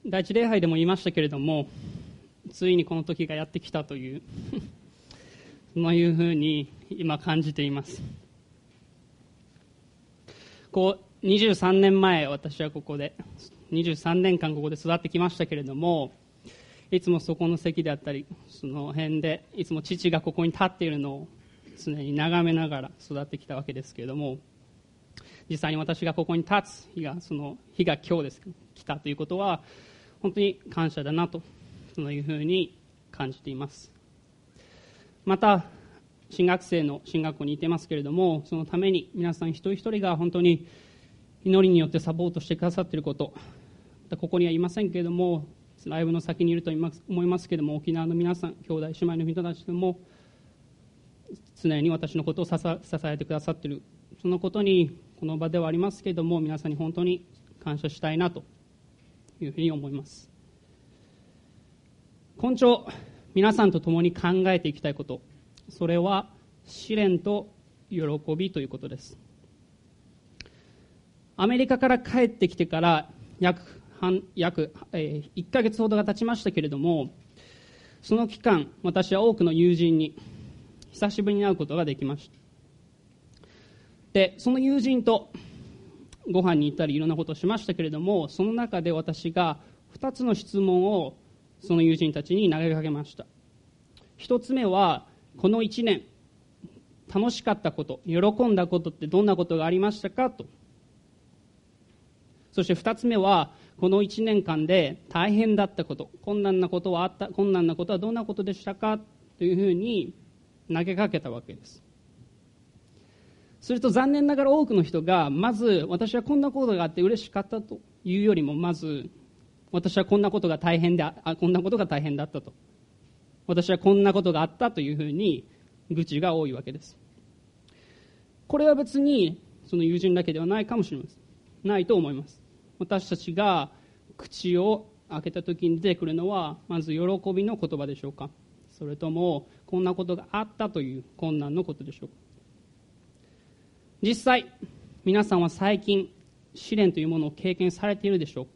第一礼拝でも言いましたけれども、ついにこの時がやってきたというそういうふうに今感じています。23年前、私はここで23年間ここで育ってきましたけれども、いつもそこの席であったりその辺でいつも父がここに立っているのを常に眺めながら育ってきたわけですけれども、実際に私がここに立つ日が今日です来たということは本当に感謝だなとそういうふうに感じています。また新学生の進学校にいてますけれども、そのために皆さん一人一人が本当に祈りによってサポートしてくださっていること、ここにはいませんけれどもライブの先にいると思いますけれども、沖縄の皆さん、兄弟姉妹の人たちでも常に私のことを支えてくださっている、そのことにこの場ではありますけれども皆さんに本当に感謝したいなというふうに思います。今朝皆さんと共に考えていきたいこと、それは試練と喜びということです。アメリカから帰ってきてから約1ヶ月ほどが経ちましたけれども、その期間私は多くの友人に久しぶりに会うことができました。でその友人とご飯に行ったりいろんなことをしましたけれども、その中で私が2つの質問をその友人たちに投げかけました。1つ目は、この1年楽しかったこと、喜んだことってどんなことがありましたかと。そして2つ目は、この1年間で大変だったこと、困難なことはどんなことでしたかというふうに投げかけたわけです。すると残念ながら多くの人が、まず私はこんなことがあって嬉しかったというよりも、まず私はこんなことが大変だったと、私はこんなことがあったというふうに愚痴が多いわけです。これは別にその友人だけではないかもしれません。ないと思います。私たちが口を開けた時に出てくるのは、まず喜びの言葉でしょうか、それともこんなことがあったという困難のことでしょうか。実際皆さんは最近試練というものを経験されているでしょうか。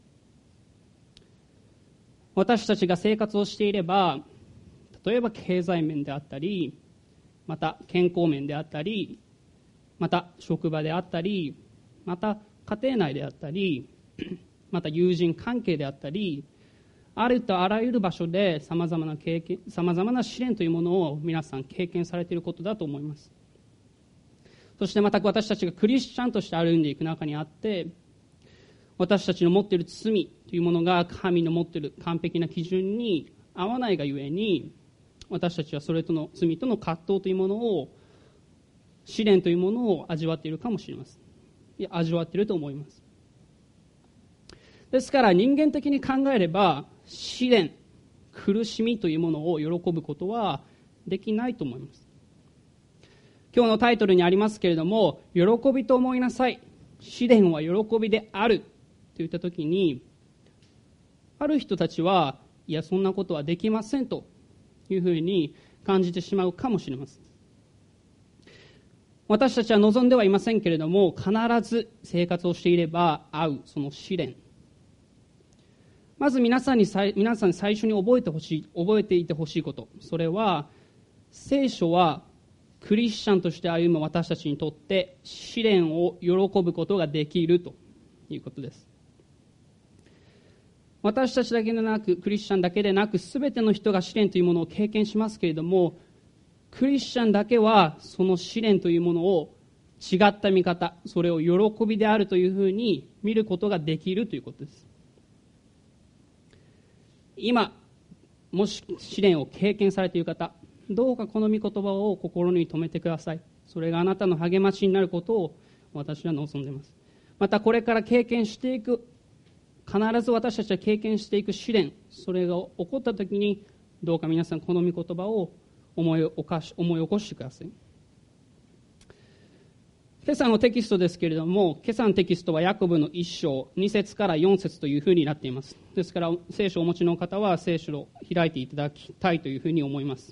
私たちが生活をしていれば、例えば経済面であったり、また健康面であったり、また職場であったり、また家庭内であったり、また友人関係であったり、ありとあらゆる場所でさまざまな試練というものを皆さん経験されていることだと思います。そしてまた私たちがクリスチャンとして歩んでいく中にあって、私たちの持っている罪というものが神の持っている完璧な基準に合わないがゆえに、私たちはそれとの罪との葛藤というものを、試練というものを味わっているかもしれません。味わっていると思います。ですから人間的に考えれば、試練、苦しみというものを喜ぶことはできないと思います。今日のタイトルにありますけれども、喜びと思いなさい、試練は喜びであると言ったときに、ある人たちは、いやそんなことはできませんというふうに感じてしまうかもしれません。私たちは望んではいませんけれども、必ず生活をしていれば会うその試練、まず皆さん最初に覚えていてほしいこと、それは聖書はクリスチャンとして歩む私たちにとって試練を喜ぶことができるということです。私たちだけでなく、クリスチャンだけでなく、すべての人が試練というものを経験しますけれども、クリスチャンだけはその試練というものを違った見方、それを喜びであるというふうに見ることができるということです。今もし試練を経験されている方、どうかこの御言葉を心に留めてください。それがあなたの励ましになることを私は望んでいます。またこれから経験していく、必ず私たちは経験していく試練、それが起こったときに、どうか皆さんこの御言葉を思い起こしてください。今朝のテキストですけれども、今朝のテキストはヤコブの1章2節から4節というふうになっています。ですから聖書をお持ちの方は聖書を開いていただきたいというふうに思います。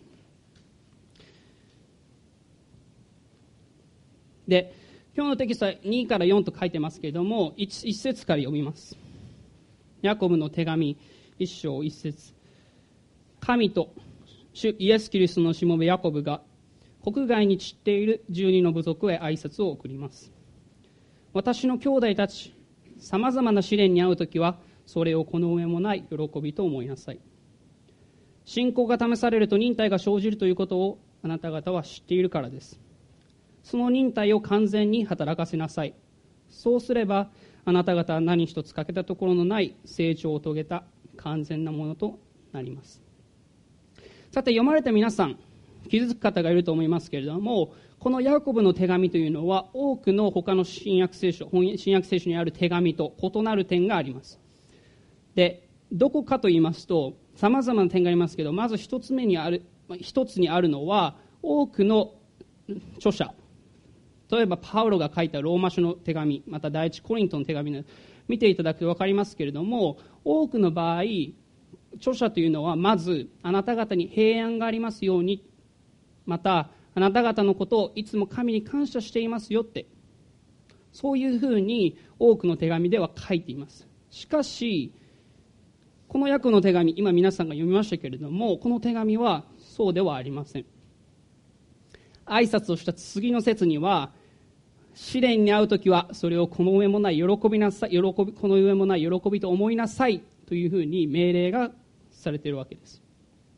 で、今日のテキストは2から4と書いてますけれども、1節から読みます。 ヤコブの手紙1章1節、神と主イエス・キリストのしもべヤコブが国外に散っている12の部族へ挨拶を送ります。私の兄弟たち、さまざまな試練に遭うときはそれをこの上もない喜びと思いなさい。信仰が試されると忍耐が生じるということをあなた方は知っているからです。その忍耐を完全に働かせなさい。そうすればあなた方は何一つ欠けたところのない成長を遂げた完全なものとなります。さて、読まれた皆さん気づく方がいると思いますけれども、このヤコブの手紙というのは多くの他の新約聖書にある手紙と異なる点があります。で、どこかと言いますとさまざまな点がありますけど、まず一つにあるのは、多くの著者、例えばパウロが書いたローマ書の手紙、また第一コリントの手紙を見ていただくと分かりますけれども、多くの場合著者というのはまずあなた方に平安がありますように、またあなた方のことをいつも神に感謝していますよって、そういうふうに多くの手紙では書いています。しかしこのヤコブの手紙、今皆さんが読みましたけれども、この手紙はそうではありません。挨拶をした次の節には、試練に遭うときはそれをこの上もない喜びなさい、この上もない喜びと思いなさいというふうに命令がされているわけです。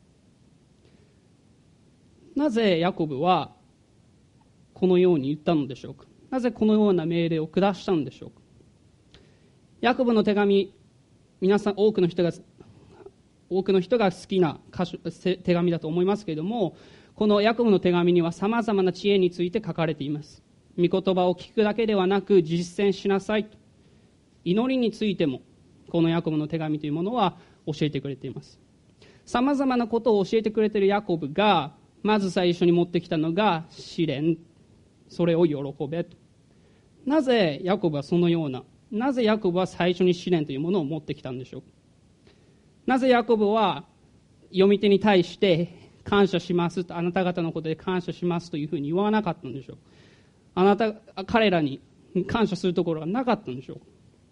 なぜヤコブはこのように言ったのでしょうか。なぜこのような命令を下したのでしょうか。ヤコブの手紙、皆さん多くの人が好きな手紙だと思いますけれども、このヤコブの手紙にはさまざまな知恵について書かれています。御言葉を聞くだけではなく実践しなさいと。祈りについてもこのヤコブの手紙というものは教えてくれています。さまざまなことを教えてくれているヤコブがまず最初に持ってきたのが試練、それを喜べと。なぜヤコブは最初に試練というものを持ってきたんでしょうか。なぜヤコブは読み手に対して感謝しますと、あなた方のことで感謝しますというふうに言わなかったんでしょう。彼らに感謝するところがなかったんでしょう。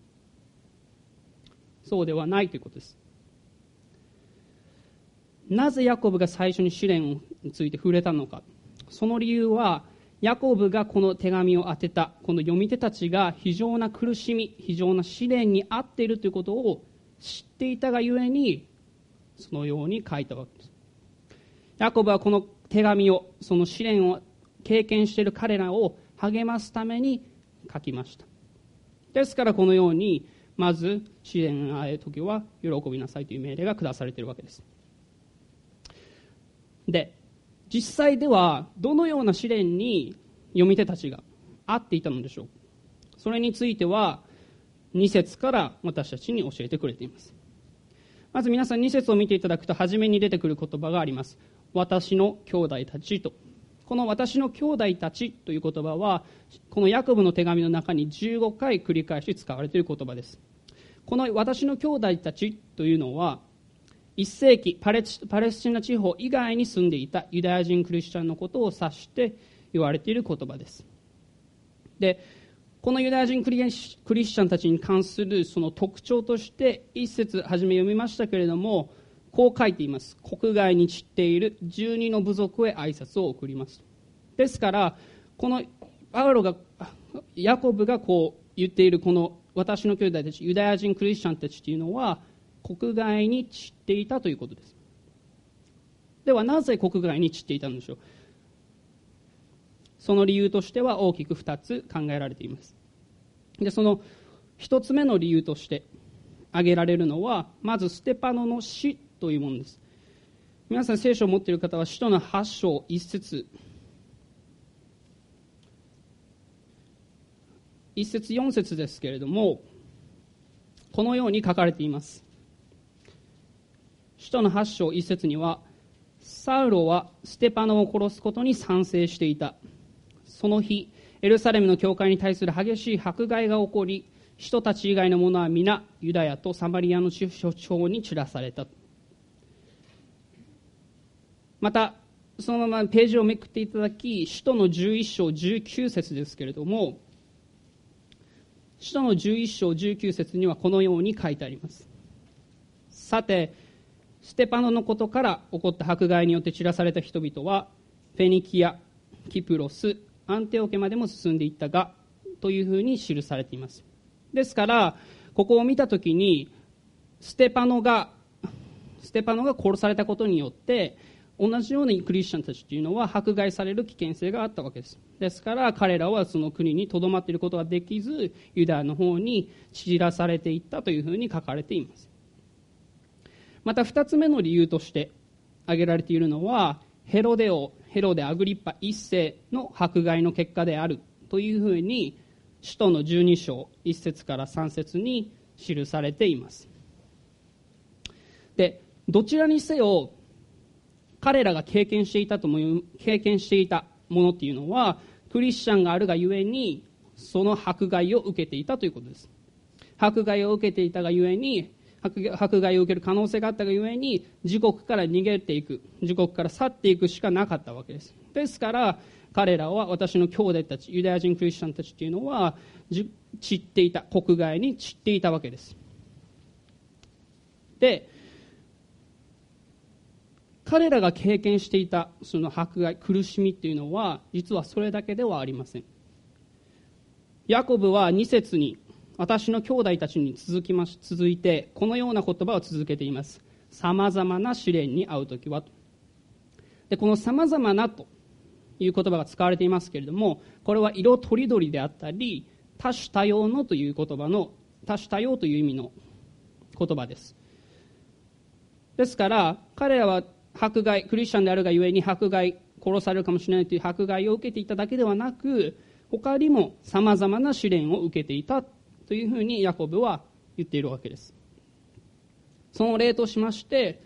そうではないということです。なぜヤコブが最初に試練について触れたのか。その理由は、ヤコブがこの手紙を当てたこの読み手たちが非常な苦しみ、非常な試練にあっているということを知っていたがゆえに、そのように書いたわけです。ヤコブはこの手紙を、その試練を経験している彼らを励ますために書きました。ですからこのように、まず試練があるときは喜びなさいという命令が下されているわけです。で、実際ではどのような試練に読み手たちが遭っていたのでしょう。それについては2節から私たちに教えてくれています。まず皆さん2節を見ていただくと、初めに出てくる言葉があります。私の兄弟たちと。この私の兄弟たちという言葉は、このヤコブの手紙の中に15回繰り返し使われている言葉です。この私の兄弟たちというのは、1世紀パレスチナ地方以外に住んでいたユダヤ人クリスチャンのことを指して言われている言葉です。で、このユダヤ人クリスチャンたちに関するその特徴として、一節初め読みましたけれども、こう書いています。国外に散っている12の部族へ挨拶を送ります。ですからこのヤコブがこう言っているこの私の兄弟たち、ユダヤ人クリスチャンたちというのは国外に散っていたということです。ではなぜ国外に散っていたのでしょう。その理由としては大きく2つ考えられています。で、その1つ目の理由として挙げられるのは、まずステパノの死というものです。皆さん聖書を持っている方は使徒の8章1節4節ですけれども、このように書かれています。使徒の8章1節には、サウロはステパノを殺すことに賛成していた。その日エルサレムの教会に対する激しい迫害が起こり、人たち以外の者は皆ユダヤとサマリアの地方に散らされた。またそのままページをめくっていただき、使徒の11章19節ですけれども、使徒の11章19節にはこのように書いてあります。 さてステパノのことから起こった迫害によって散らされた人々はフェニキア、キプロス、アンテオケまでも進んでいったがというふうに記されています。ですからここを見たときにステパノが殺されたことによって同じようにクリスチャンたちというのは迫害される危険性があったわけです。ですから彼らはその国にとどまっていることができずユダヤの方に散らされていったというふうに書かれています。また2つ目の理由として挙げられているのはヘロデアグリッパ一世の迫害の結果であるというふうに使徒の12章1節から3節に記されています。でどちらにせよ彼らが経験していたものというのはクリスチャンがあるがゆえにその迫害を受けていたということです。迫害を受けていたがゆえに迫害を受ける可能性があったがゆえに自国から逃げていく、自国から去っていくしかなかったわけです。ですから彼らは私の兄弟たちユダヤ人クリスチャンたちというのは散っていた、国外に散っていたわけです。で彼らが経験していたその迫害、苦しみというのは実はそれだけではありません。ヤコブは2節に私の兄弟たちに続いてこのような言葉を続けています。さまざまな試練に遭うときはと。でこのさまざまなという言葉が使われていますけれども、これは色とりどりであったり多種多様のという言葉の多種多様という意味の言葉です。ですから彼らは迫害、クリスチャンであるがゆえに迫害、殺されるかもしれないという迫害を受けていただけではなく、他にもさまざまな試練を受けていたというふうにヤコブは言っているわけです。その例としまして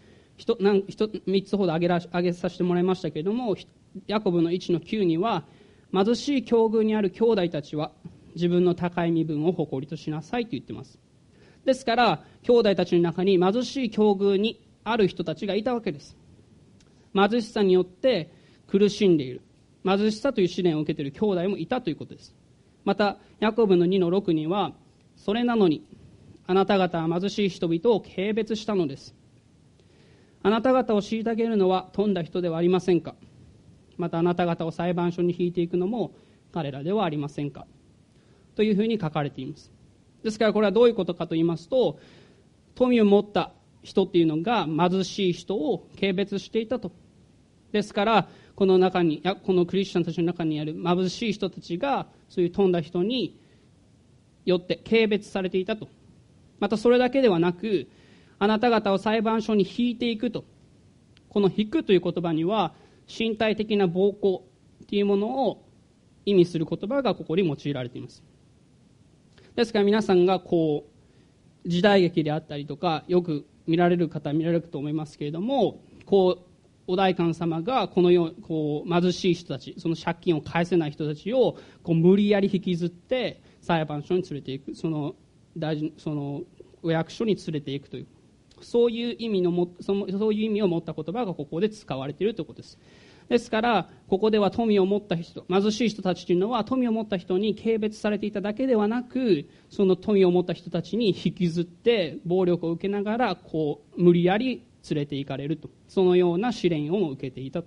3つほど挙げさせてもらいましたけれども、ヤコブの 1-9 には貧しい境遇にある兄弟たちは自分の高い身分を誇りとしなさいと言っています。ですから兄弟たちの中に貧しい境遇にある人たちがいたわけです。貧しさによって苦しんでいる、貧しさという試練を受けている兄弟もいたということです。またヤコブの 2-6 にはそれなのにあなた方は貧しい人々を軽蔑したのです。あなた方を虐げるのは富んだ人ではありませんか。またあなた方を裁判所に引いていくのも彼らではありませんかというふうに書かれています。ですからこれはどういうことかと言いますと、富を持った人っていうのが貧しい人を軽蔑していたと。ですからこのクリスチャンたちの中にある貧しい人たちがそういう富んだ人によって軽蔑されていたと。またそれだけではなく、あなた方を裁判所に引いていくと。この引くという言葉には身体的な暴行というものを意味する言葉がここに用いられています。ですから皆さんが時代劇であったりとかよく見られる方は見られると思いますけれども、お代官様がこのよう貧しい人たち、その借金を返せない人たちを無理やり引きずって裁判所に連れていく、そのお役所に連れていくという、そういう意味を持った言葉がここで使われているということです。ですからここでは富を持った人、貧しい人たちというのは富を持った人に軽蔑されていただけではなく、その富を持った人たちに引きずって暴力を受けながら無理やり連れて行かれると、そのような試練を受けていたと。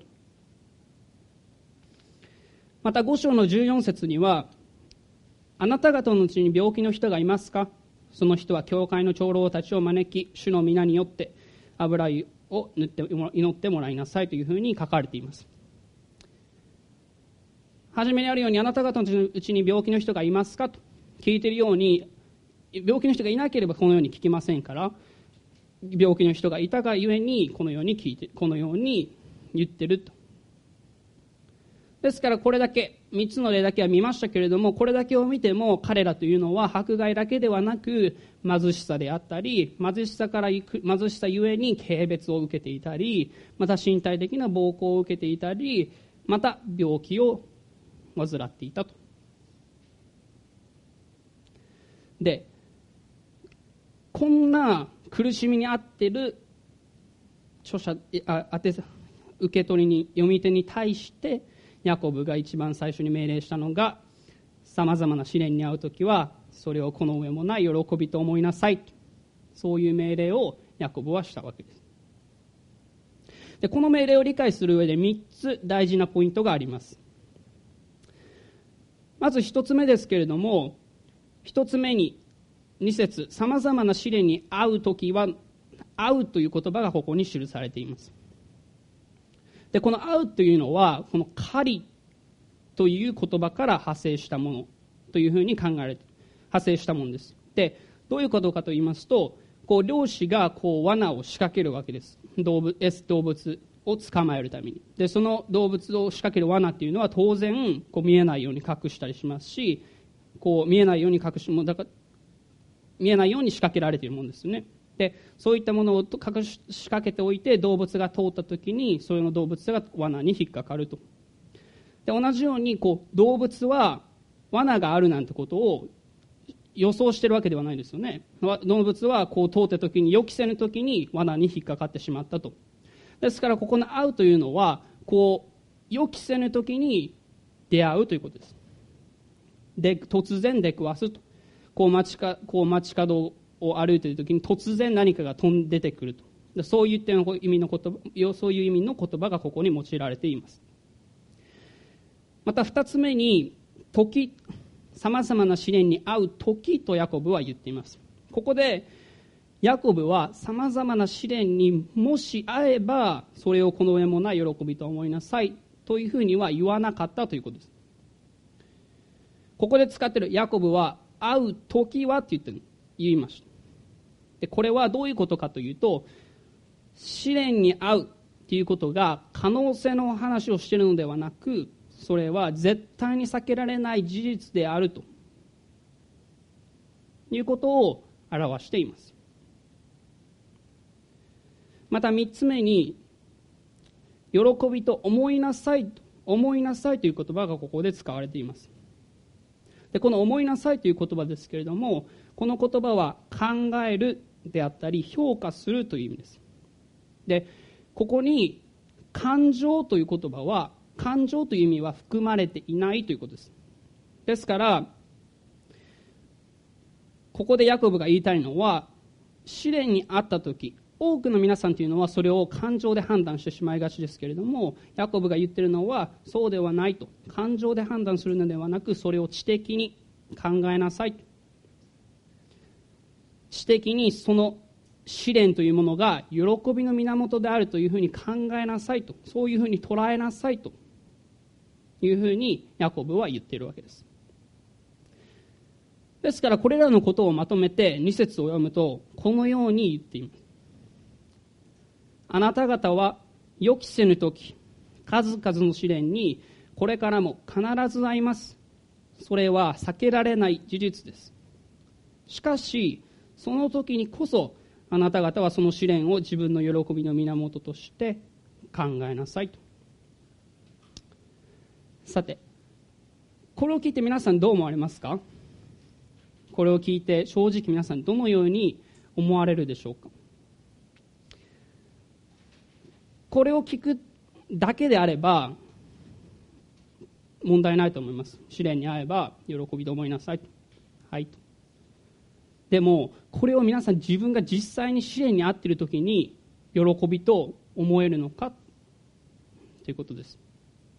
また5章の14節には、あなた方のうちに病気の人がいますか。その人は教会の長老たちを招き、主の皆によって油を塗って祈ってもらいなさいというふうに書かれています。初めにあるように、あなた方のうちに病気の人がいますかと聞いているように、病気の人がいなければこのように聞きませんから、病気の人がいたがゆえにこのように言ってると。ですからこれだけ3つの例だけは見ましたけれども、これだけを見ても彼らというのは迫害だけではなく貧しさであったり、貧しさゆえに軽蔑を受けていたり、また身体的な暴行を受けていたり、また病気を患っていたと。でこんな苦しみに遭っている読み手に対してヤコブが一番最初に命令したのが、さまざまな試練に遭うときはそれをこの上もない喜びと思いなさい、そういう命令をヤコブはしたわけです。で、この命令を理解する上で3つ大事なポイントがあります。まず1つ目ですけれども、1つ目に2節、さまざまな試練に遭うときは、遭うという言葉がここに記されています。で、この遭うというのは、この狩りという言葉から派生したものというふうに考えられて、派生したものです。で、どういうことかと言いますと、漁師が罠を仕掛けるわけです。動物を捕まえるために。で、その動物を仕掛ける罠っていうのは当然見えないように隠したりしますし、見えないように見えないように仕掛けられているものですよね。で、そういったものを仕掛けておいて、動物が通った時にその動物が罠に引っかかると。で、同じように動物は罠があるなんてことを予想しているわけではないですよね。動物は通った時に、予期せぬ時に罠に引っかかってしまったと。ですからここの会うというのは予期せぬ時に出会うということです。で、突然出くわすと。街角を歩いている時に突然何かが飛んでてくると。で、そういう意味の言葉がここに用いられています。また2つ目にさまざまな試練に遭う時とヤコブは言っています。ここでヤコブはさまざまな試練にもし遭えばそれをこの上もない喜びと思いなさいというふうには言わなかったということです。ここで使っているヤコブは会う時はって言いました。で、これはどういうことかというと、試練に遭うということが可能性の話をしているのではなく、それは絶対に避けられない事実であるということを表しています。また3つ目に、喜びと思いなさいという言葉がここで使われています。で、この思いなさいという言葉ですけれども、この言葉は考えるであったり評価するという意味です。で、ここに感情という言葉は、感情という意味は含まれていないということです。ですからここでヤコブが言いたいのは、試練にあった時、多くの皆さんというのはそれを感情で判断してしまいがちですけれども、ヤコブが言っているのはそうではないと。感情で判断するのではなく、それを知的に考えなさい。知的にその試練というものが喜びの源であるというふうに考えなさいと、そういうふうに捉えなさいというふうにヤコブは言っているわけです。ですからこれらのことをまとめて2節を読むとこのように言っています。あなた方は予期せぬ時、数々の試練にこれからも必ず遭います。それは避けられない事実です。しかしその時にこそあなた方はその試練を自分の喜びの源として考えなさいと。さて、これを聞いて皆さんどう思われますか？これを聞いて正直皆さんどのように思われるでしょうか？これを聞くだけであれば問題ないと思います。試練に遭えば喜びと思いなさいと。はいと。でもこれを皆さん自分が実際に試練に遭っている時に喜びと思えるのかということです。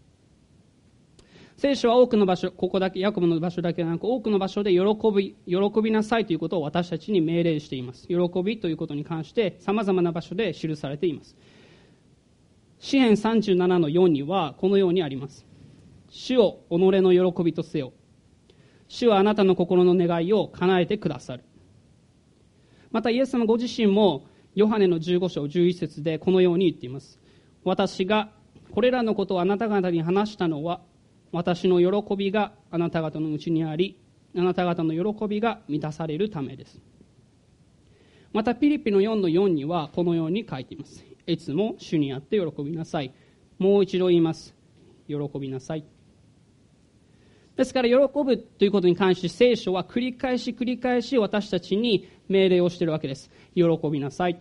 聖書は多くの場所、ここだけヤコブの場所だけでなく多くの場所で喜びなさいということを私たちに命令しています。喜びということに関してさまざまな場所で記されています。詩編37の4にはこのようにあります。主を己の喜びとせよ。主はあなたの心の願いを叶えてくださる。またイエス様ご自身もヨハネの15章11節でこのように言っています。私がこれらのことをあなた方に話したのは、私の喜びがあなた方のうちにあり、あなた方の喜びが満たされるためです。またピリピの4の4にはこのように書いています。いつも主にあって喜びなさい。もう一度言います。喜びなさい。ですから喜ぶということに関して聖書は繰り返し私たちに命令をしているわけです。喜びなさい。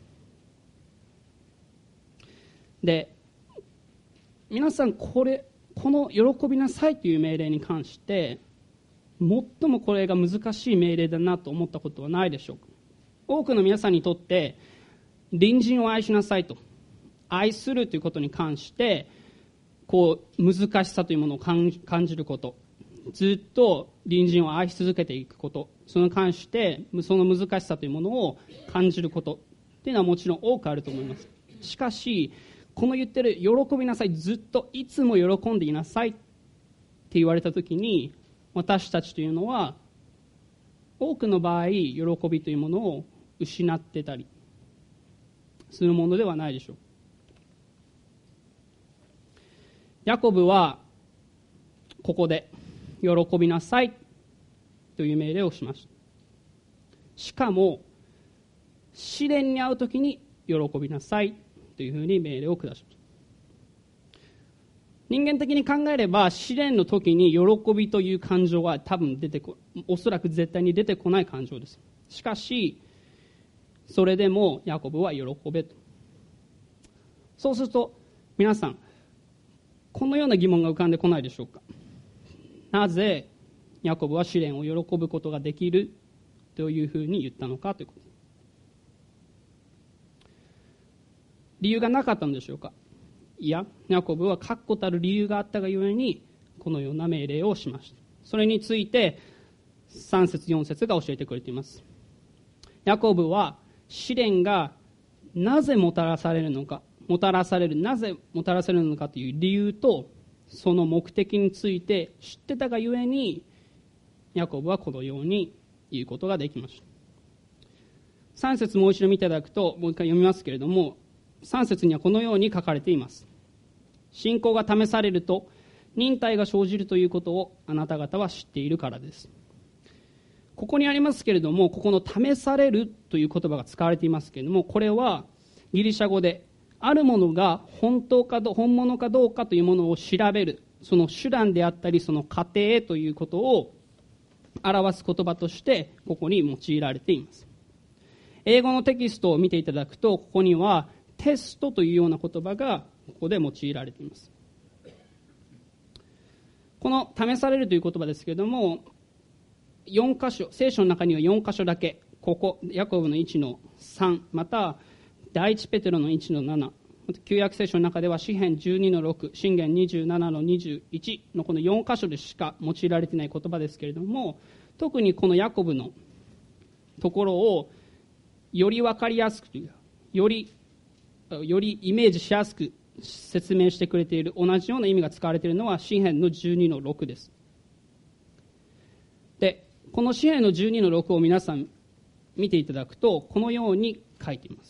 で、皆さんこの喜びなさいという命令に関して最もこれが難しい命令だなと思ったことはないでしょうか？多くの皆さんにとって隣人を愛しなさいと、愛するということに関して難しさというものを感じること、ずっと隣人を愛し続けていくこと、それに関してその難しさというものを感じることというのはもちろん多くあると思います。しかしこの言ってる喜びなさい、ずっといつも喜んでいなさいって言われたときに、私たちというのは多くの場合喜びというものを失ってたりするものではないでしょう。ヤコブはここで喜びなさいという命令をしました。しかも試練に遭うときに喜びなさいというふうに命令を下しました。人間的に考えれば試練の時に喜びという感情は多分おそらく絶対に出てこない感情です。しかしそれでもヤコブは喜べと。そうすると皆さんこのような疑問が浮かんでこないでしょうか。なぜヤコブは試練を喜ぶことができるというふうに言ったのかということ。理由がなかったのでしょうか。いや、ヤコブは確固たる理由があったがゆえにこのような命令をしました。それについて3節4節が教えてくれています。ヤコブは試練がなぜもたらされるのか、なぜもたらされるのかという理由とその目的について知ってたがゆえにヤコブはこのように言うことができました。3節もう一度見ていただくと、もう一回読みますけれども、3節にはこのように書かれています。信仰が試されると忍耐が生じるということをあなた方は知っているからです。ここにありますけれども、ここの試されるという言葉が使われていますけれども、これはギリシャ語であるものが本物かどうかというものを調べる、その手段であったりその過程ということを表す言葉としてここに用いられています。英語のテキストを見ていただくと、ここにはテストというような言葉がここで用いられています。この試されるという言葉ですけれども、4箇所、聖書の中には4箇所だけ、ここヤコブの1の3、また第一ペテロの1の7、旧約聖書の中では詩編12の6、箴言27の21のこの4箇所でしか用いられていない言葉ですけれども、特にこのヤコブのところをより分かりやすくという、よりイメージしやすく説明してくれている、同じような意味が使われているのは詩編の12の6です。で、この詩編の12の6を皆さん見ていただくと、このように書いています。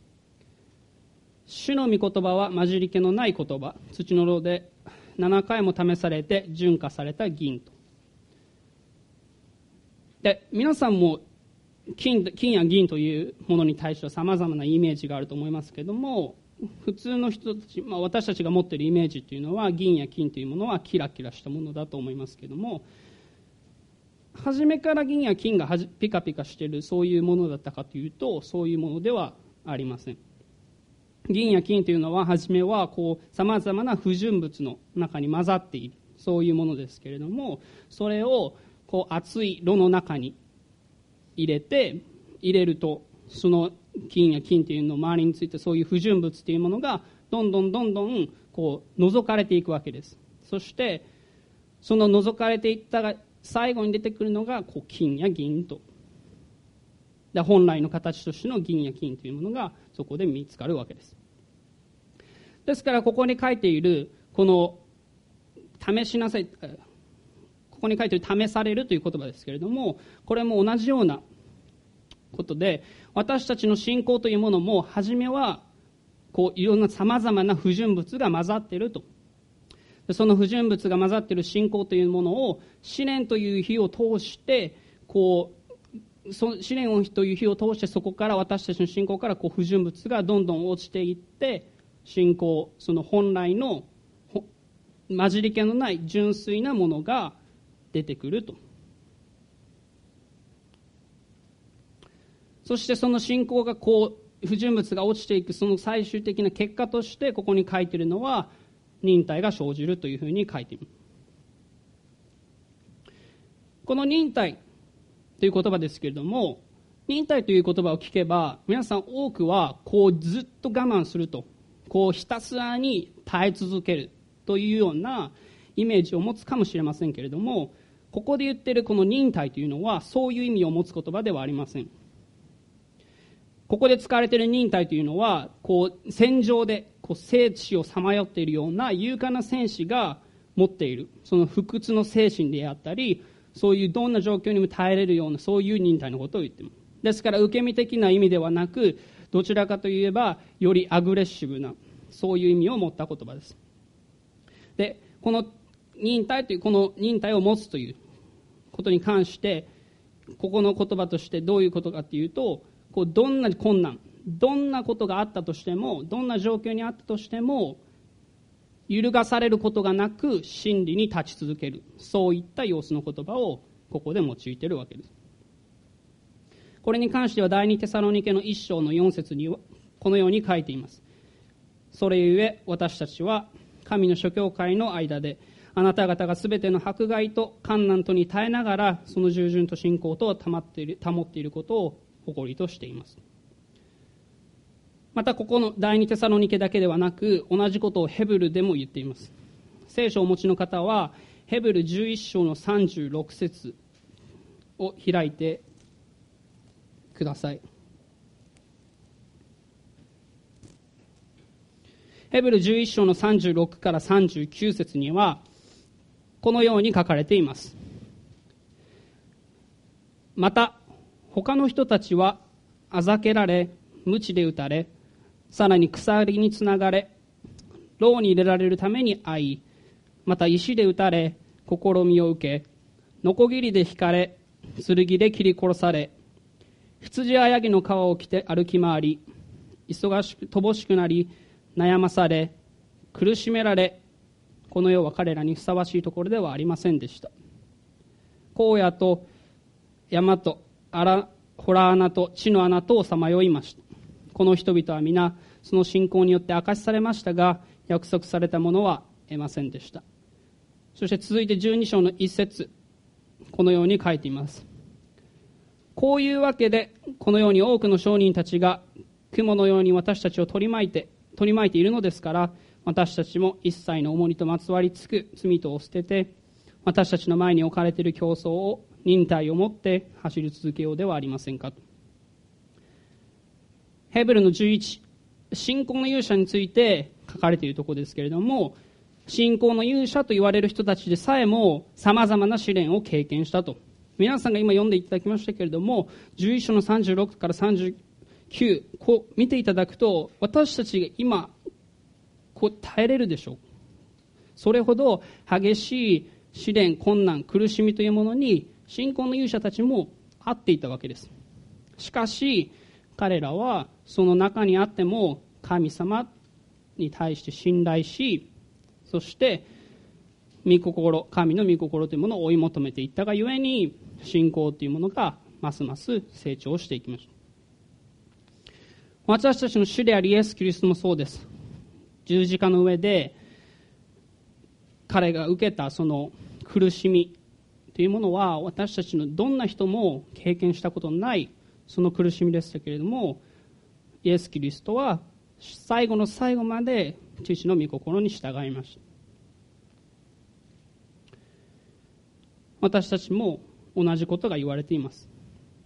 主の御言葉は混じり気のない言葉、土の炉で7回も試されて純化された銀と。で、皆さんも金や銀というものに対してはさまざまなイメージがあると思いますけれども、普通の人たち、私たちが持っているイメージというのは、銀や金というものはキラキラしたものだと思いますけれども、初めから銀や金がピカピカしているそういうものだったかというと、そういうものではありません。銀や金というのは初めはさまざまな不純物の中に混ざっている、そういうものですけれども、それを熱い炉の中に入れると、その金や金というの周りについてそういう不純物というものがどんどん除かれていくわけです。そしてその除かれていったが最後に出てくるのが金や銀と、本来の形としての銀や金というものがそこで見つかるわけです。ですからここに書いているこの試しなさい、ここに書いている試されるという言葉ですけれども、これも同じようなことで、私たちの信仰というものも初めはいろんなさまざまな不純物が混ざっていると。その不純物が混ざっている信仰というものを試練という火を通して試練という火を通して、そこから私たちの信仰から不純物がどんどん落ちていって、信仰、その本来の混じり気のない純粋なものが出てくると。そしてその信仰が不純物が落ちていく、その最終的な結果としてここに書いているのは忍耐が生じるというふうに書いている。この忍耐という言葉ですけれども、 忍耐という言葉を聞けば、皆さん多くはこうずっと我慢すると、こうひたすらに耐え続けるというようなイメージを持つかもしれませんけれども、ここで言っているこの忍耐というのはそういう意味を持つ言葉ではありません。ここで使われている忍耐というのは、こう戦場でこう生死をさまよっているような勇敢な戦士が持っているその不屈の精神であったり、そういうどんな状況にも耐えれるようなそういう忍耐のことを言っています。ですから受け身的な意味ではなく、どちらかといえばよりアグレッシブなそういう意味を持った言葉です。で、この忍耐というこの忍耐を持つということに関して、ここの言葉としてどういうことかというと、こうどんな困難、どんなことがあったとしても、どんな状況にあったとしても揺るがされることがなく真理に立ち続ける、そういった様子の言葉をここで用いているわけです。これに関しては第二テサロニケの1章の4節にはこのように書いています。それゆえ私たちは神の諸教会の間であなた方がすべての迫害と患難とに耐えながらその従順と信仰とを保っていることを誇りとしています。またここの第二テサロニケだけではなく、同じことをヘブルでも言っています。聖書をお持ちの方はヘブル11章の36節を開いてください。ヘブル11章の36から39節にはこのように書かれています。また他の人たちはあざけられ、鞭で打たれ、さらに鎖につながれ、牢に入れられるために遭い、また石で打たれ試みを受け、ノコギリで引かれ、剣で切り殺され、羊やヤギの皮を着て歩き回り、忙しく乏しくなり、悩まされ、苦しめられ、この世は彼らにふさわしいところではありませんでした。荒野と山と洞穴と地の穴とをさまよいました。この人々は皆その信仰によって明かしされましたが、約束されたものは得ませんでした。そして続いて12章の1節、このように書いています。こういうわけでこのように多くの証人たちが雲のように私たちを取り巻いているのですから、私たちも一切の重荷とまつわりつく罪とを捨てて、私たちの前に置かれている競争を忍耐を持って走り続けようではありませんかと。ヘブルの11、信仰の勇者について書かれているところですけれども、信仰の勇者と言われる人たちでさえもさまざまな試練を経験したと。皆さんが今読んでいただきましたけれども、11章の36から39、こう見ていただくと、私たちが今こう耐えれるでしょう。それほど激しい試練、困難、苦しみというものに信仰の勇者たちもあっていたわけです。しかし彼らはその中にあっても神様に対して信頼し、そして神の御心というものを追い求めていったがゆえに、信仰というものがますます成長していきました。私たちの主でありイエス・キリストもそうです。十字架の上で彼が受けたその苦しみというものは、私たちのどんな人も経験したことのないその苦しみでしたけれども、イエス・キリストは最後の最後まで父の御心に従いました。私たちも同じことが言われています。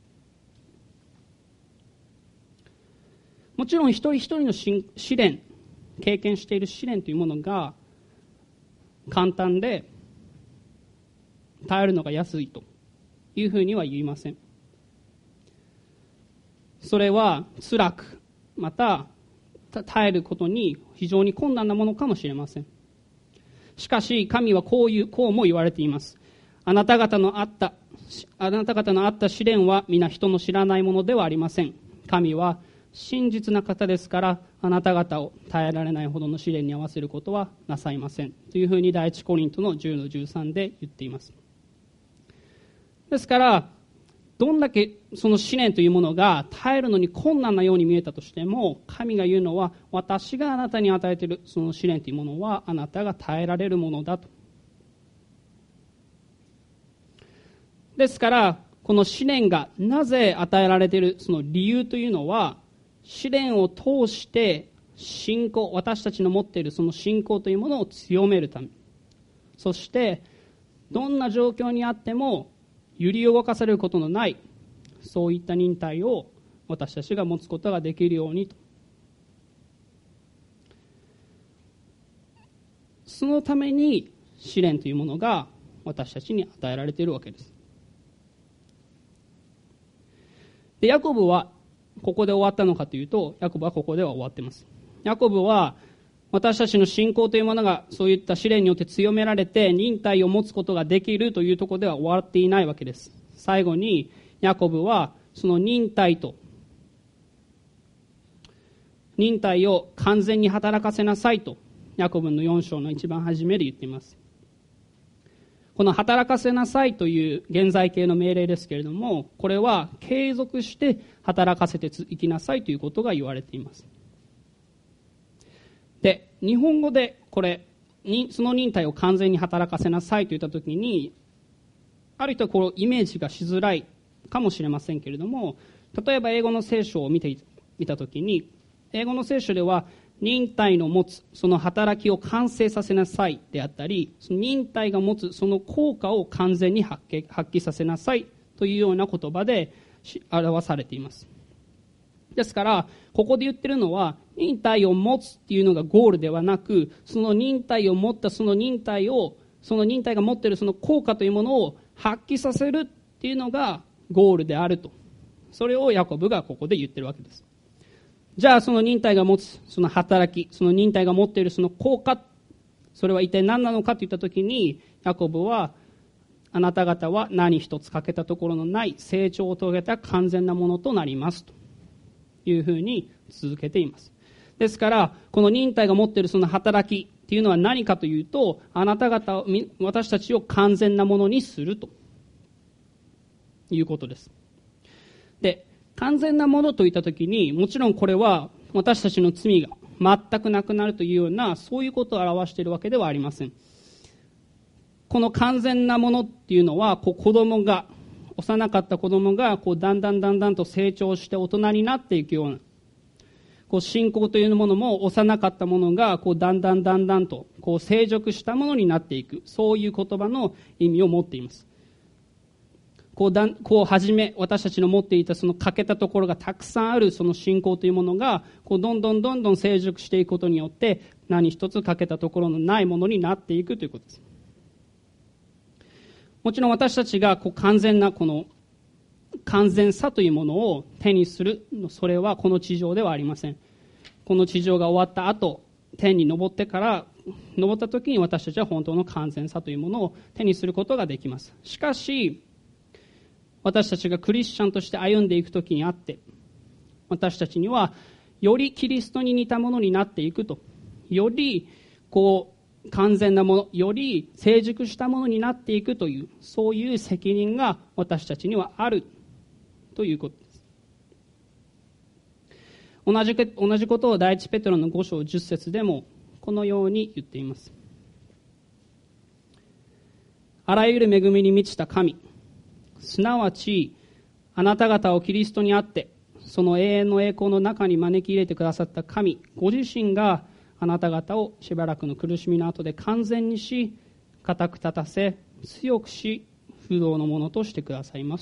もちろん一人一人の試練、経験している試練というものが簡単で耐えるのが安いというふうには言いません。それは辛く、また耐えることに非常に困難なものかもしれません。しかし神はこうも言われています。あなた方のあった試練は皆人の知らないものではありません。神は真実な方ですから、あなた方を耐えられないほどの試練に合わせることはなさいませんというふうに第一コリントの10の13で言っています。ですからどんだけその試練というものが耐えるのに困難なように見えたとしても、神が言うのは、私があなたに与えているその試練というものはあなたが耐えられるものだと。ですからこの試練がなぜ与えられているその理由というのは、試練を通して信仰、私たちの持っているその信仰というものを強めるため、そしてどんな状況にあっても揺り動かされることのない、そういった忍耐を私たちが持つことができるようにと。そのために試練というものが私たちに与えられているわけです。で、ヤコブはここで終わったのかというと、ヤコブはここでは終わっています。ヤコブは私たちの信仰というものがそういった試練によって強められて忍耐を持つことができるというところでは終わっていないわけです。最後にヤコブはその忍耐を完全に働かせなさいと、ヤコブの4章の一番初めで言っています。この働かせなさいという現在形の命令ですけれども、これは継続して働かせていきなさいということが言われています。で、日本語でこれその忍耐を完全に働かせなさいと言ったときに、ある人はこのイメージがしづらいかもしれませんけれども、例えば英語の聖書を見てみたときに、英語の聖書では忍耐の持つその働きを完成させなさいであったり、その忍耐が持つその効果を完全に発揮させなさいというような言葉で表されています。ですからここで言ってるのは、忍耐を持つっていうのがゴールではなく、その忍耐を持ったその忍耐が持っているその効果というものを発揮させるっていうのがゴールであると、それをヤコブがここで言ってるわけです。じゃあその忍耐が持つその働き、その忍耐が持っているその効果、それは一体何なのかといったときに、ヤコブは、あなた方は何一つ欠けたところのない成長を遂げた完全なものとなりますというふうに続けています。ですからこの忍耐が持っているその働きっていうのは何かというと、あなた方私たちを完全なものにするということです。で、完全なものといったときに、もちろんこれは私たちの罪が全くなくなるというような、そういうことを表しているわけではありません。この完全なものっていうのは、幼かった子供がだんだんと成長して大人になっていくような、信仰というものも幼かったものがだんだんと成熟したものになっていく、そういう言葉の意味を持っています。初め私たちの持っていたその欠けたところがたくさんあるその信仰というものがどんどん成熟していくことによって、何一つ欠けたところのないものになっていくということです。もちろん私たちが完全なこの完全さというものを手にする、それはこの地上ではありません。この地上が終わった後、天に登った時に私たちは本当の完全さというものを手にすることができます。しかし私たちがクリスチャンとして歩んでいくときにあって、私たちにはよりキリストに似たものになっていくと、より完全なもの、より成熟したものになっていくという、そういう責任が私たちにはあるということです。同じことを第一ペテロの5章10節でもこのように言っています。あらゆる恵みに満ちた神、すなわちあなた方をキリストにあってその永遠の栄光の中に招き入れてくださった神ご自身が、あなた方をしばらくの苦しみの後で完全にし、固く立たせ、強くし、不動のものとしてくださいます。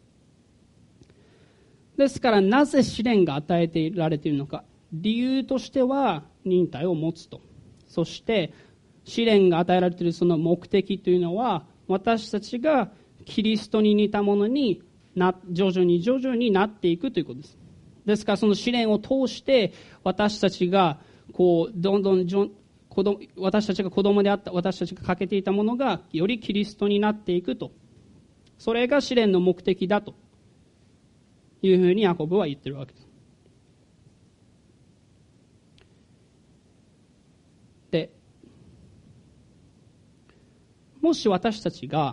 ですからなぜ試練が与えてられているのか、理由としては忍耐を持つと、そして試練が与えられているその目的というのは、私たちがキリストに似たものに徐々になっていくということです。ですからその試練を通して私たちが私たちが子供であった私たちが欠けていたものがよりキリストになっていくと、それが試練の目的だというふうにヤコブは言っているわけです。で、もし私たちが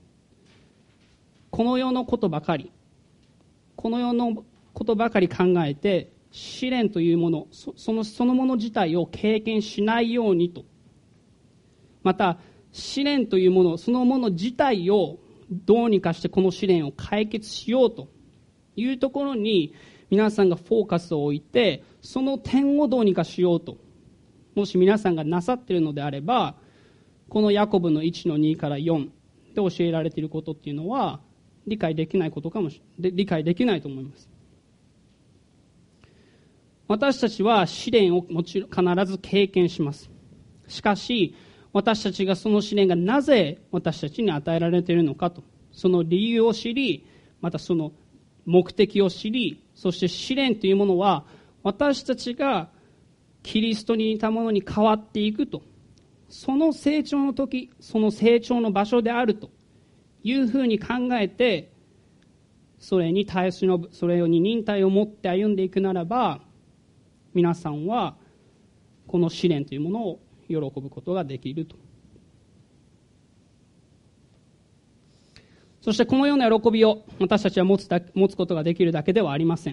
この世のことばかり考えて、試練というもの、そのもの自体を経験しないようにと、また試練というものそのもの自体をどうにかしてこの試練を解決しようというところに皆さんがフォーカスを置いて、その点をどうにかしようともし皆さんがなさっているのであれば、このヤコブの1の2から4で教えられていることっていうのは理解できないと思います。私たちは試練をもちろん必ず経験します。しかし私たちがその試練がなぜ私たちに与えられているのかと、その理由を知り、またその目的を知り、そして試練というものは私たちがキリストに似たものに変わっていくと、その成長の時、その成長の場所であるというふうに考えて、それに忍耐を持って歩んでいくならば、皆さんはこの試練というものを喜ぶことができると。そしてこのような喜びを私たちは持つことができるだけではありません。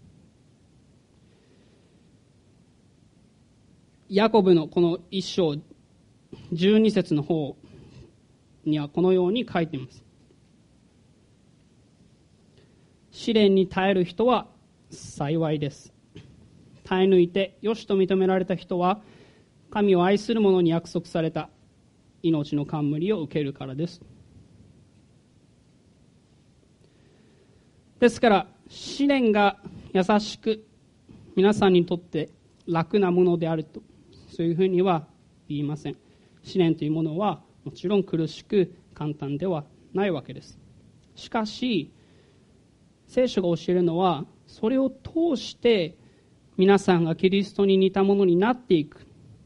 ヤコブのこの一章12節の方にはこのように書いています。試練に耐える人は幸いです。耐え抜いてよしと認められた人は、神を愛する者に約束された命の冠を受けるからです。ですから試練が優しく皆さんにとって楽なものであると、そういうふうには言いません。試練というものはもちろん苦しく簡単ではないわけです。しかし聖書が教えるのは、それを通して皆さんがキリストに似たものになっていく、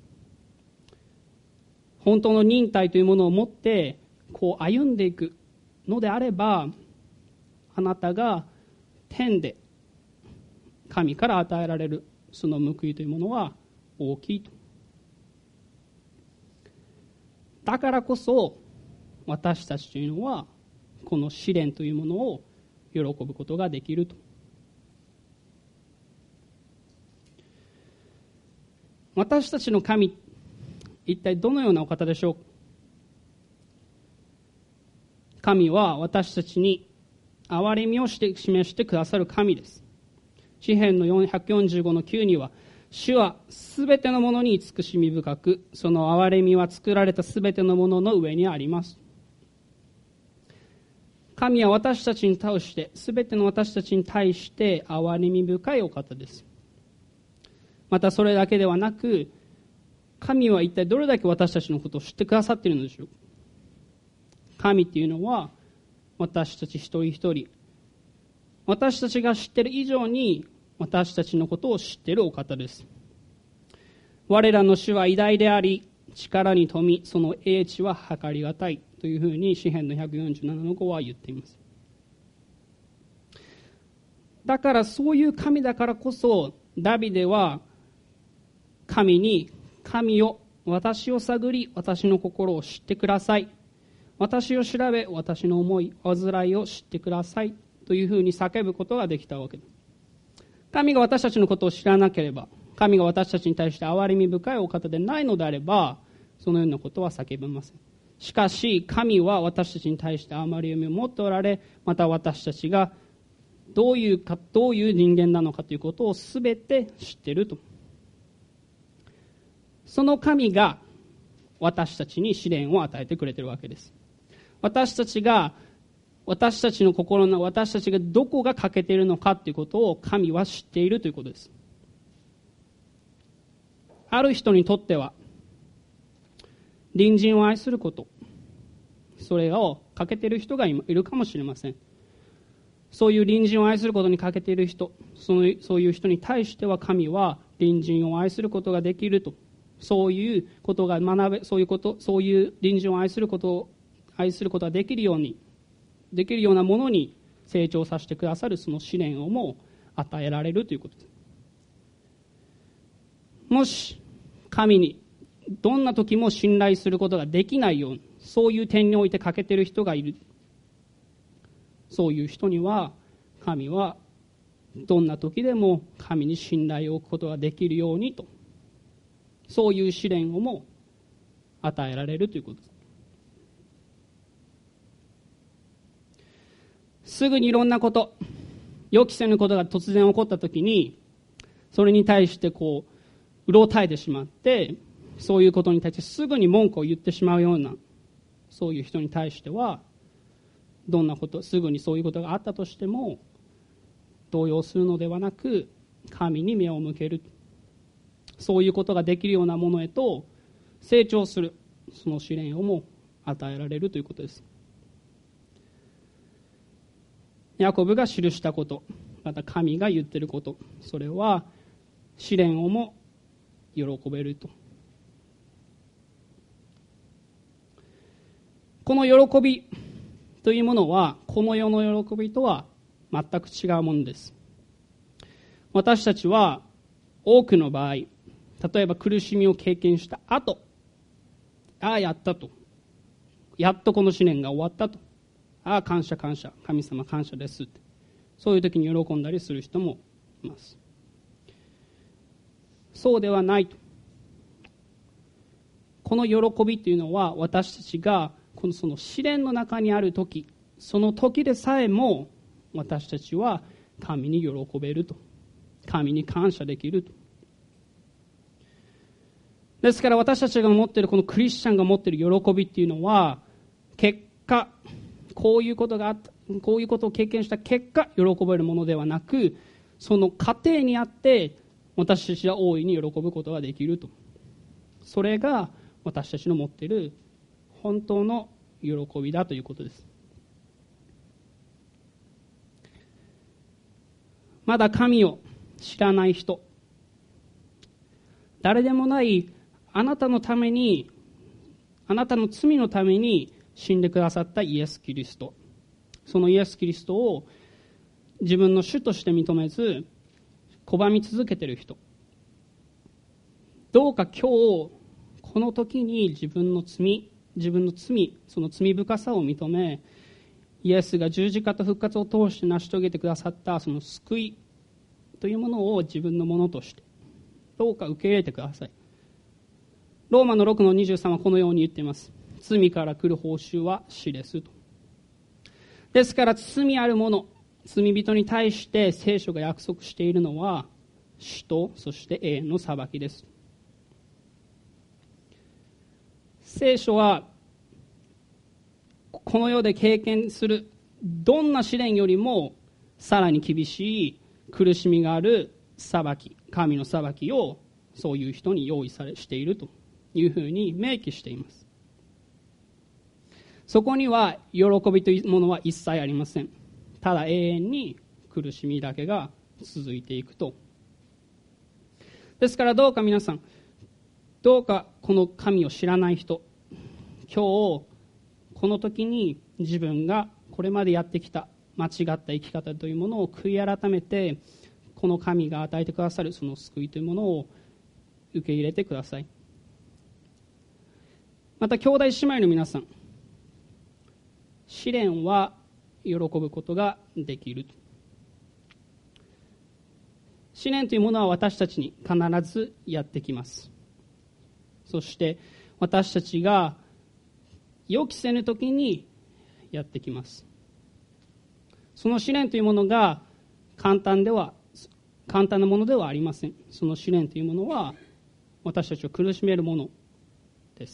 本当の忍耐というものを持ってこう歩んでいくのであれば、あなたが天で神から与えられるその報いというものは大きいと。だからこそ私たちというのはこの試練というものを喜ぶことができると。私たちの神、一体どのようなお方でしょうか。神は私たちに憐れみを示してくださる神です。詩編の145の9には、主はすべてのものに慈しみ深く、その憐れみは作られたすべてのものの上にあります。神は私たちに対して、すべての私たちに対して憐れみ深いお方です。またそれだけではなく、神は一体どれだけ私たちのことを知ってくださっているのでしょうか。神っていうのは私たち一人一人、私たちが知っている以上に私たちのことを知っているお方です。我らの主は偉大であり、力に富み、その英知は計りがたいというふうに詩編の147の5は言っています。だからそういう神だからこそ、ダビデは神に、神よ私を探り、私の心を知ってください、私を調べ、私の思い煩いを知ってくださいというふうに叫ぶことができたわけです。神が私たちのことを知らなければ、神が私たちに対して憐れみ深いお方でないのであれば、そのようなことは叫べません。しかし神は私たちに対して憐れみを持っておられ、また私たちがどういう人間なのかということをすべて知っていると。その神が私たちに試練を与えてくれているわけです。私たちの心の、私たちがどこが欠けているのかということを神は知っているということです。ある人にとっては隣人を愛すること、それを欠けている人がいるかもしれません。そういう隣人を愛することに欠けている人、そういう人に対しては神は隣人を愛することができると、そういうことが学べ、そういう隣人を愛することができるようなものに成長させてくださるその試練をも与えられるということです。もし神にどんな時も信頼することができないように、そういう点において欠けている人がいる、そういう人には神はどんな時でも神に信頼を置くことができるようにと、そういう試練をも与えられるということです。 すぐにいろんなこと、予期せぬことが突然起こったときに、それに対してうろたえてしまって、そういうことに対してすぐに文句を言ってしまうような、そういう人に対しては、どんなこと、すぐにそういうことがあったとしても、動揺するのではなく、神に目を向ける。そういうことができるようなものへと成長する、その試練をも与えられるということです。ヤコブが記したこと、また神が言っていること、それは試練をも喜べると。この喜びというものは、この世の喜びとは全く違うものです。私たちは多くの場合、例えば苦しみを経験した後、やったと、やっとこの試練が終わったと、感謝感謝、神様感謝ですって、そういう時に喜んだりする人もいます。そうではないと。この喜びというのは、私たちがその試練の中にある時、その時でさえも私たちは神に喜べると、神に感謝できると。ですから私たちが持っているこのクリスチャンが持っている喜びっていうのは、結果、こういうことがあった、こういうことを経験した結果喜べるものではなく、その過程にあって私たちは大いに喜ぶことができると。それが私たちの持っている本当の喜びだということです。まだ神を知らない人、誰でもないあなたのために、あなたの罪のために死んでくださったイエス・キリスト、そのイエス・キリストを自分の主として認めず拒み続けている人、どうか今日この時に自分の罪、その罪深さを認め、イエスが十字架と復活を通して成し遂げてくださったその救いというものを自分のものとしてどうか受け入れてください。ローマの6の23はこのように言っています。罪から来る報酬は死ですと。ですから罪ある者、罪人に対して聖書が約束しているのは死と、そして永遠の裁きです。聖書はこの世で経験するどんな試練よりもさらに厳しい苦しみがある裁き、神の裁きをそういう人に用意しているというふうに明記しています。そこには喜びというものは一切ありません。ただ永遠に苦しみだけが続いていくと。ですからどうか皆さん、どうかこの神を知らない人、今日この時に自分がこれまでやってきた間違った生き方というものを悔い改めて、この神が与えてくださるその救いというものを受け入れてください。また兄弟姉妹の皆さん、試練は喜ぶことができる。試練というものは私たちに必ずやってきます。そして私たちが予期せぬ時にやってきます。その試練というものが簡単なものではありません。その試練というものは私たちを苦しめるものです。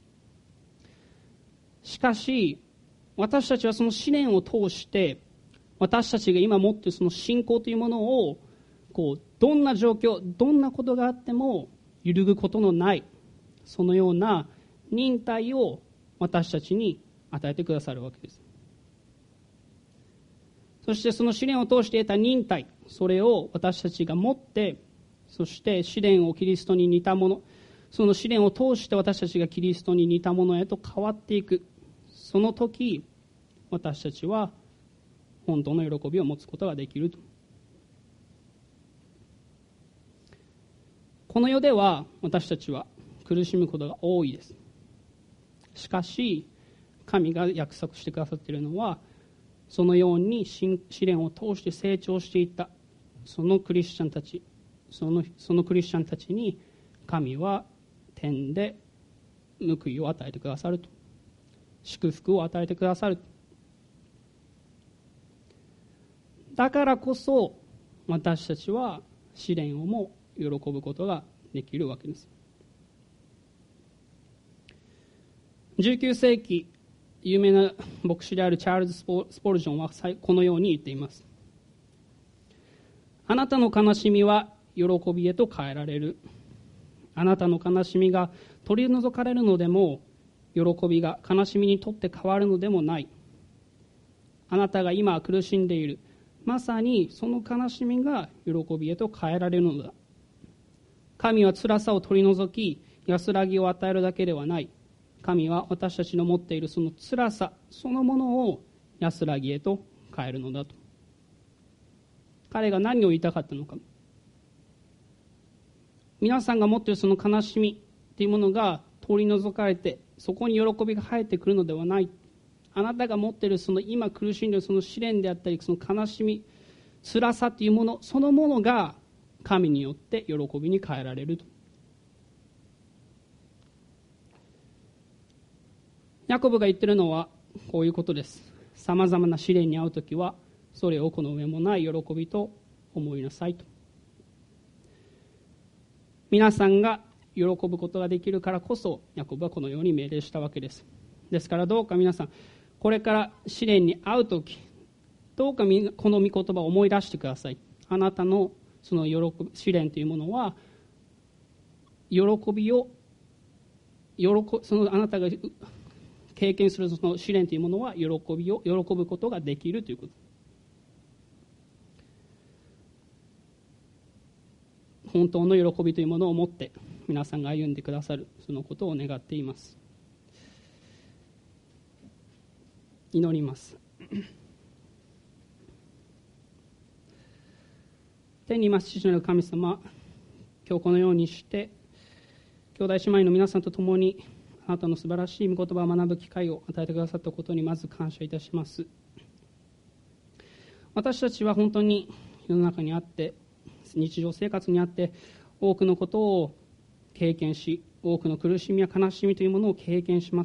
しかし私たちはその試練を通して私たちが今持っているその信仰というものをどんな状況、どんなことがあっても揺るぐことのない、そのような忍耐を私たちに与えてくださるわけです。そしてその試練を通して得た忍耐、それを私たちが持って、そして試練をキリストに似たもの、その試練を通して私たちがキリストに似たものへと変わっていく。その時、私たちは本当の喜びを持つことができると。この世では私たちは苦しむことが多いです。しかし神が約束してくださっているのは、そのように試練を通して成長していったそのクリスチャンたち、そのクリスチャンたちに神は天で報いを与えてくださると、祝福を与えてくださると。 だからこそ私たちは試練をも喜ぶことができるわけです。19世紀有名な牧師であるチャールズ・スポルジョンはこのように言っています。あなたの悲しみは喜びへと変えられる。あなたの悲しみが取り除かれるのでも、喜びが悲しみにとって変わるのでもない。あなたが今苦しんでいる、まさにその悲しみが喜びへと変えられるのだ。神は辛さを取り除き、安らぎを与えるだけではない。神は私たちの持っているその辛さそのものを安らぎへと変えるのだと。彼が何を言いたかったのか。皆さんが持っているその悲しみというものが取り除かれて、そこに喜びが入ってくるのではない。あなたが持っているその今苦しんでいるその試練であったり、その悲しみ、辛さというものそのものが神によって喜びに変えられると。ヤコブが言っているのはこういうことです。さまざまな試練に遭うときは、それをこの上もない喜びと思いなさいと。皆さんが喜ぶことができるからこそ、ヤコブはこのように命令したわけです。ですからどうか皆さん、これから試練に遭うとき、どうかこの御言葉を思い出してください。あなたのその試練というものは、喜びをそのあなたが経験するその試練というものは喜ぶことができるということ。本当の喜びというものを持って皆さんが歩んでくださる、そのことを願っています。祈ります。天にいます父なる神様、今日このようにして兄弟姉妹の皆さんと共にあなたの素晴らしい御言葉を学ぶ機会を与えてくださったことにまず感謝いたします。私たちは本当に世の中にあって、日常生活にあって多くのことを経験し、多くの苦しみや悲しみというものを経験します。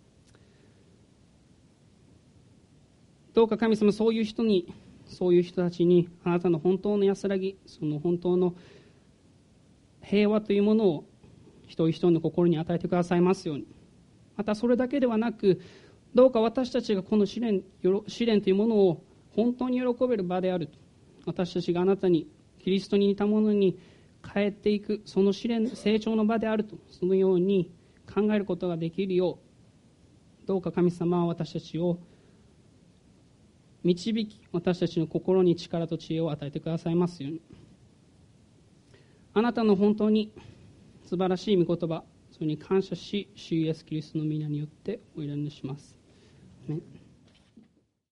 どうか神様、そういう人たちにあなたの本当の安らぎ、その本当の平和というものを一人一人の心に与えてくださいますように。またそれだけではなく、どうか私たちがこの試練というものを本当に喜べる場であると。私たちがあなたに、キリストに似たものに変えていく、その成長の場であると、そのように考えることができるよう、どうか神様は私たちを導き、私たちの心に力と知恵を与えてくださいますように。あなたの本当に素晴らしい御言葉、それに感謝し、主イエスキリストの皆によってお祈りします。アメン。